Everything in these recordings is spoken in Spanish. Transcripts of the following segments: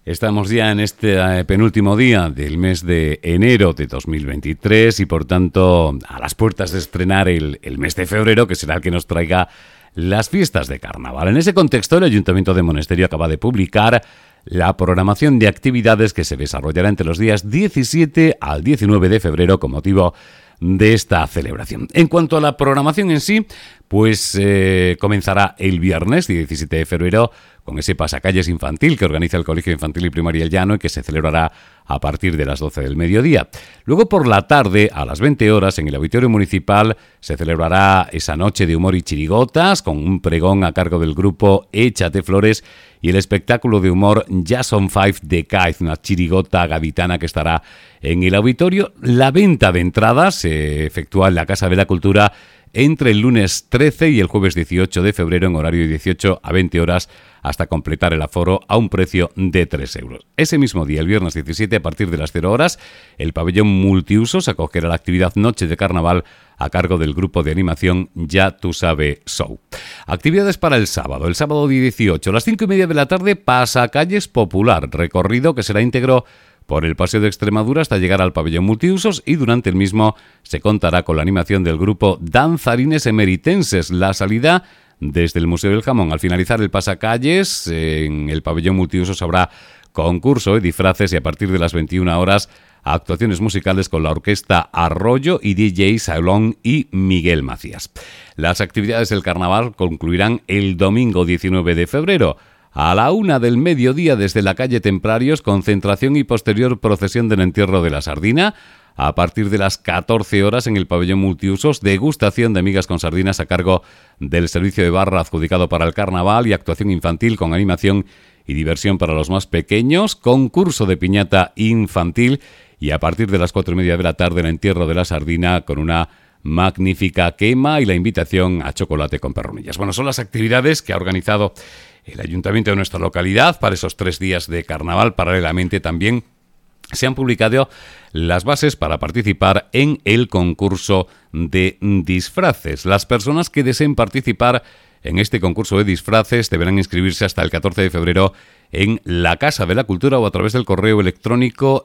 Estamos ya en este penúltimo día del mes de enero de 2023 y por tanto a las puertas de estrenar el mes de febrero, que será el que nos traiga las fiestas de carnaval. En ese contexto, el Ayuntamiento de Monesterio acaba de publicar la programación de actividades que se desarrollará entre los días 17 al 19 de febrero con motivo de esta celebración. En cuanto a la programación en sí, pues comenzará el viernes 17 de febrero con ese pasacalles infantil que organiza el Colegio Infantil y Primaria El Llano y que se celebrará a partir de las 12 del mediodía. Luego por la tarde, a las 20 horas, en el Auditorio Municipal, se celebrará esa noche de humor y chirigotas con un pregón a cargo del grupo Échate Flores y el espectáculo de humor Jazz on Five de Cáiz, una chirigota gaditana que estará en el auditorio. La venta de entradas se efectúa en la Casa de la Cultura entre el lunes 13 y el jueves 18 de febrero en horario de 18 a 20 horas hasta completar el aforo a un precio de 3 euros. Ese mismo día, el viernes 17, a partir de las 0 horas, el pabellón multiusos acogerá la actividad Noche de Carnaval a cargo del grupo de animación Ya Tú Sabe Show. Actividades para el sábado 18, a las 5:30 de la tarde, Pasacalles Popular, recorrido que será íntegro por el Paseo de Extremadura hasta llegar al pabellón multiusos y durante el mismo se contará con la animación del grupo Danzarines Emeritenses. La salida desde el Museo del Jamón. Al finalizar el pasacalles, en el pabellón multiusos habrá concurso de disfraces y a partir de las 21 horas actuaciones musicales con la orquesta Arroyo y DJ Saulón y Miguel Macías. Las actividades del carnaval concluirán el domingo 19 de febrero. A la 1 del mediodía desde la calle Templarios, concentración y posterior procesión del entierro de la sardina. A partir de las 14 horas en el pabellón multiusos, degustación de migas con sardinas a cargo del servicio de barra adjudicado para el carnaval y actuación infantil con animación y diversión para los más pequeños, concurso de piñata infantil y a partir de las 4:30 de la tarde el entierro de la sardina con una magnífica quema y la invitación a chocolate con perronillas. Bueno, son las actividades que ha organizado el ayuntamiento de nuestra localidad para esos 3 días de carnaval. Paralelamente también se han publicado las bases para participar en el concurso de disfraces. Las personas que deseen participar en este concurso de disfraces deberán inscribirse hasta el 14 de febrero en la Casa de la Cultura o a través del correo electrónico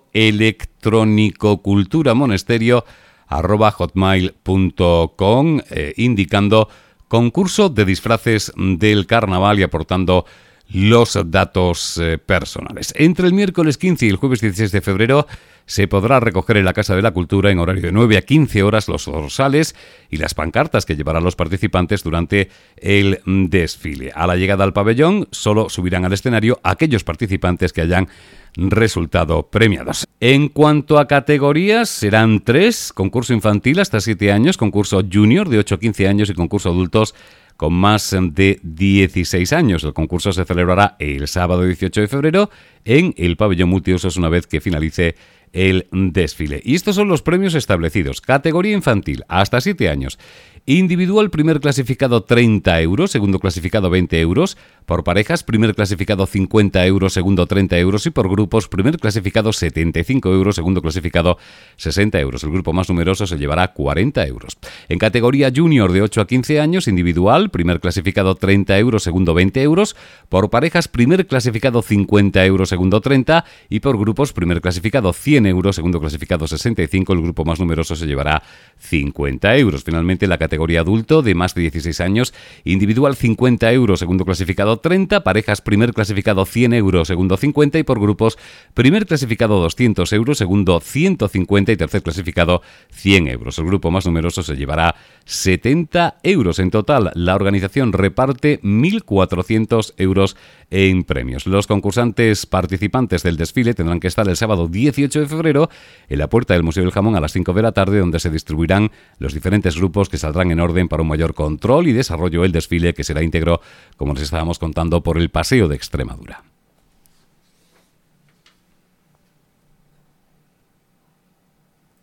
electronicoculturamonesterio@hotmail.com indicando concurso de disfraces del carnaval y aportando los datos personales. Entre el miércoles 15 y el jueves 16 de febrero se podrá recoger en la Casa de la Cultura en horario de 9 a 15 horas los dorsales y las pancartas que llevarán los participantes durante el desfile. A la llegada al pabellón solo subirán al escenario aquellos participantes que hayan resultado premiados. En cuanto a categorías, serán 3: concurso infantil hasta 7 años, concurso junior de 8 a 15 años y concurso adultos con más de 16 años. El concurso se celebrará el sábado 18 de febrero en el pabellón multiusos una vez que finalice el desfile. Y estos son los premios establecidos. Categoría infantil, hasta 7 años. Individual, primer clasificado 30 euros, segundo clasificado 20 euros. Por parejas, primer clasificado 50 euros, segundo 30 euros. Y por grupos, primer clasificado 75 euros, segundo clasificado 60 euros. El grupo más numeroso se llevará 40 euros. En categoría junior de 8 a 15 años, individual, primer clasificado 30 euros, segundo 20 euros. Por parejas, primer clasificado 50 euros, segundo 30. Y por grupos, primer clasificado 100 euros, segundo clasificado 65. El grupo más numeroso se llevará 50 euros. Finalmente, la categoría adulto de más de 16 años, individual 50 euros, segundo clasificado 30, parejas primer clasificado 100 euros, segundo 50 y por grupos primer clasificado 200 euros, segundo 150 y tercer clasificado 100 euros. El grupo más numeroso se llevará 70 euros. En total, la organización reparte 1.400 euros en premios. Los concursantes participantes del desfile tendrán que estar el sábado 18 de febrero en la puerta del Museo del Jamón a las 5 de la tarde, donde se distribuirán los diferentes grupos que saldrán en orden para un mayor control y desarrollo del desfile, que será íntegro, como les estábamos contando, por el Paseo de Extremadura.